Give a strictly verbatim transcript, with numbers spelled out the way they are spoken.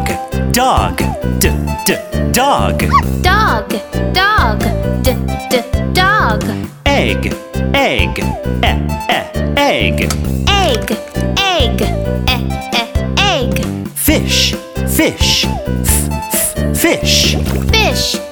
Dog, dog, d, d, dog. Dog, dog, d, d, dog. Egg, egg, e, e, egg. Egg, egg, e, e, egg. Fish, fish, f, f, fish. Fish,